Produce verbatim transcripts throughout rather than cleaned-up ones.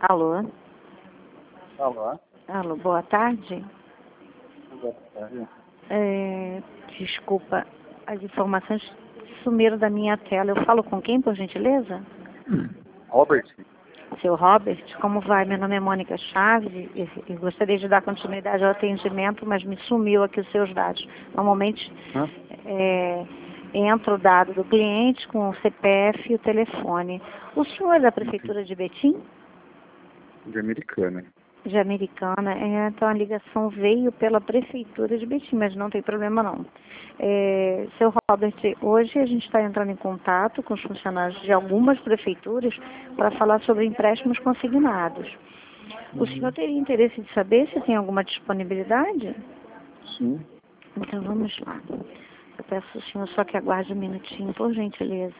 Alô? Alô? Alô, boa tarde. Boa tarde. É, desculpa, as informações sumiram da minha tela. Eu falo com quem, por gentileza? Robert? Seu Robert, como vai? Meu nome é Mônica Chaves e, e gostaria de dar continuidade ao atendimento, mas me sumiu aqui os seus dados. Normalmente Hã? é, entra o dado do cliente com o C P F e o telefone. O senhor é da Prefeitura de Betim? De Americana. De Americana, é, então a ligação veio pela Prefeitura de Betim, mas não tem problema não. É, seu Robert, hoje a gente está entrando em contato com os funcionários de algumas prefeituras para falar sobre empréstimos consignados. O Uhum. senhor teria interesse de saber se tem alguma disponibilidade? Sim. Então vamos lá. Eu peço ao senhor só que aguarde um minutinho, por gentileza.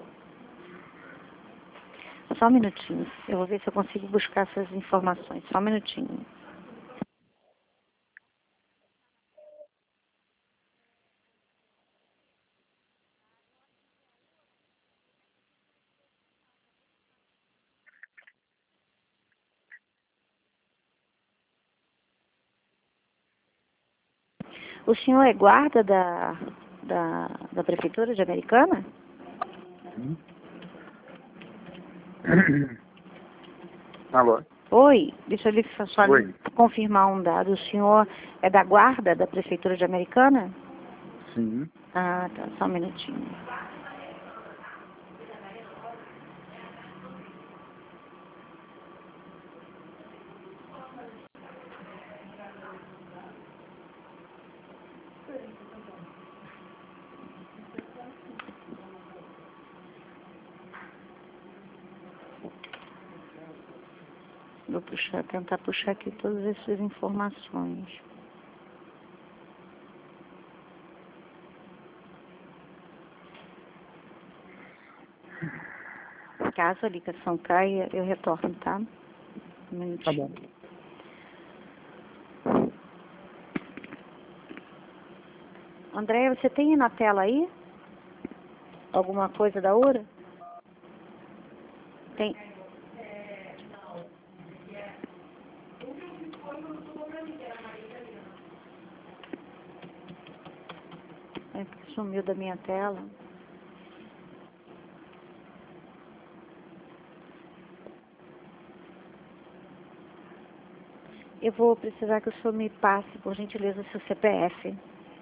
Só um minutinho. Eu vou ver se eu consigo buscar essas informações. Só um minutinho. O senhor é guarda da, da, da Prefeitura de Americana? Sim. Alô? Oi, deixa eu lhe só lhe Oi. confirmar um dado. O senhor é da guarda da Prefeitura de Americana? Sim. Ah, tá, só um minutinho. Vou puxar, tentar puxar aqui todas essas informações. Caso a ligação caia, eu retorno, tá? Um minutinho. Tá bom. Andréia, você tem na tela aí alguma coisa da URA? Tem. É que sumiu da minha tela. Eu vou precisar que o senhor me passe, por gentileza, o seu C P F.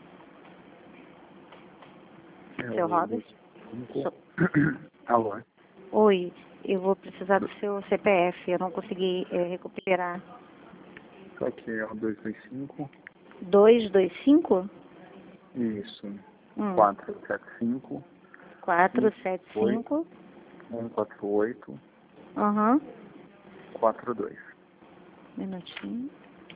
É Seu o Robert? cinco. So- Alô? Oi, eu vou precisar do seu C P F. Eu não consegui eh, recuperar. Só que é o dois dois cinco. dois dois cinco? Isso. Hum. quatro sete cinco. quatro um sete oito. cinco. um quatro oito. Aham. quatro dois. Minutinho.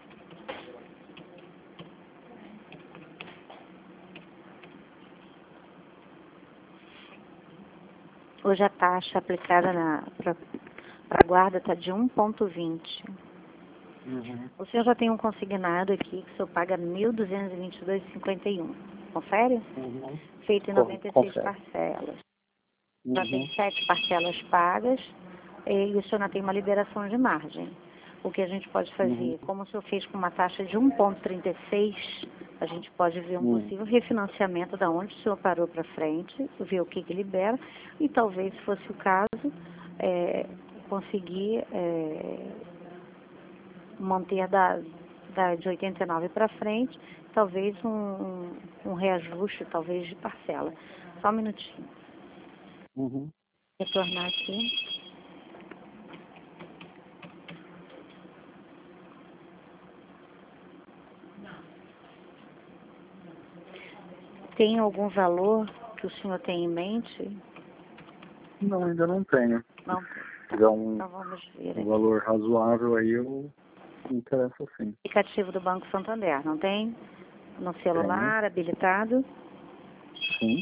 Hoje a taxa aplicada na para a guarda está de um ponto vinte. Uhum. O senhor já tem um consignado aqui que o senhor paga mil duzentos e vinte e dois reais e cinquenta e um. Confere? Uhum. Feito em Co- noventa e seis confere. parcelas. Já tem Uhum. sete parcelas pagas e o senhor não tem uma liberação de margem. O que a gente pode fazer, Uhum. como o senhor fez com uma taxa de um ponto trinta e seis, a gente pode ver um Uhum. possível refinanciamento da onde o senhor parou para frente, ver o que, que libera e talvez, se fosse o caso, é, conseguir é, manter da, da de oitenta e nove para frente, talvez um, um, um reajuste, talvez de parcela. Só um minutinho. Uhum. Retornar aqui. Tem algum valor que o senhor tem em mente? Não, ainda não tenho. Não. Se tiver um, Então vamos ver um aqui. valor razoável aí, eu me interesso sim. Aplicativo do Banco Santander, não tem? No Tenho. celular, habilitado? Sim.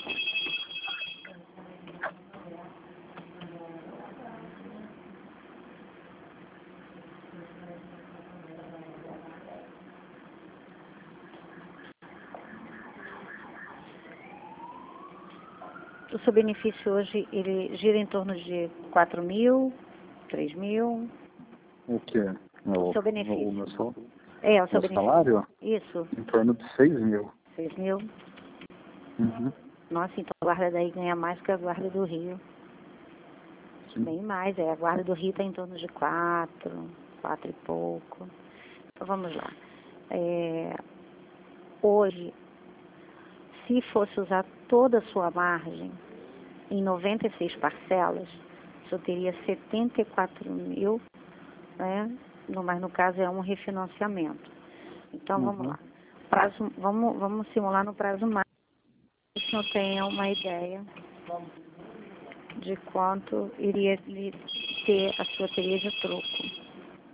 O seu benefício hoje, ele gira em torno de quatro mil, três mil? O que é? O O, seu benefício. o meu, sal- É, o seu meu benefício. salário? Isso, Em torno de seis mil. seis mil. Uhum. Nossa, então a guarda daí ganha mais que a guarda do Rio. Sim. Bem mais, é. A guarda do Rio está em torno de quatro, quatro e pouco. Então vamos lá. É, hoje, se fosse usar toda a sua margem em noventa e seis parcelas, o senhor teria setenta e quatro mil, né? No, mas no caso é um refinanciamento. Então vamos Uhum. lá. Prazo, vamos, vamos simular no prazo mais, para que o senhor tenha uma ideia de quanto iria lhe ter a sua teria de troco.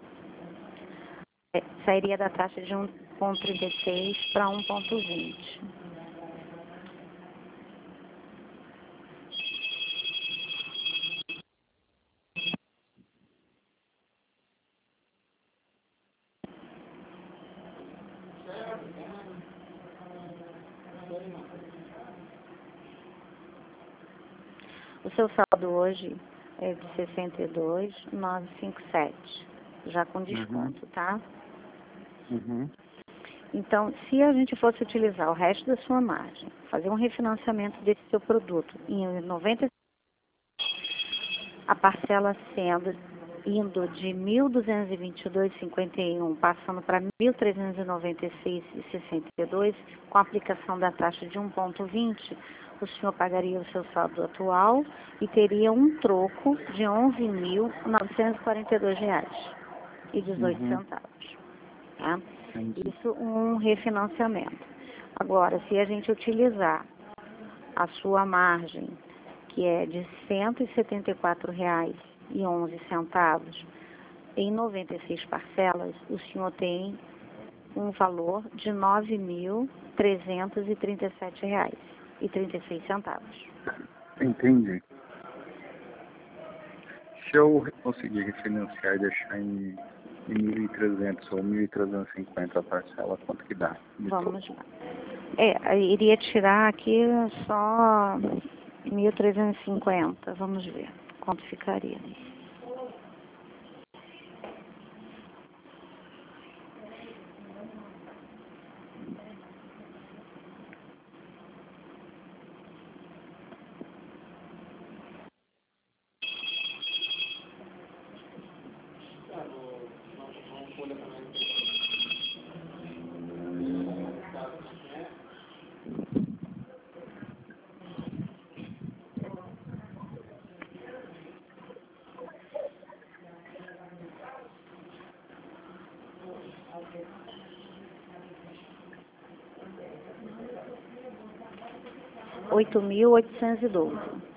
É, sairia da taxa de um vírgula trinta e seis para um vírgula vinte. O seu saldo hoje é de sessenta e dois mil novecentos e cinquenta e sete, já com desconto, tá? Uhum. Então, se a gente fosse utilizar o resto da sua margem, fazer um refinanciamento desse seu produto em noventa e seis, a parcela sendo indo de mil duzentos e vinte e dois vírgula cinquenta e um, passando para mil trezentos e noventa e seis vírgula sessenta e dois, com a aplicação da taxa de um vírgula vinte, o senhor pagaria o seu saldo atual e teria um troco de onze mil novecentos e quarenta e dois reais e dezoito Uhum. centavos. Tá? Entendi. Isso um refinanciamento. Agora, se a gente utilizar a sua margem, que é de cento e setenta e quatro reais e onze centavos, em noventa e seis parcelas, o senhor tem um valor de nove mil trezentos e trinta e sete reais e trinta e seis centavos. Entendi. Se eu conseguir refinanciar e deixar em, em mil e trezentos ou mil trezentos e cinquenta a parcela, quanto que dá? De Vamos todo? lá. É, iria tirar aqui só mil trezentos e cinquenta. Vamos ver quanto ficaria. oito mil oitocentos e doze.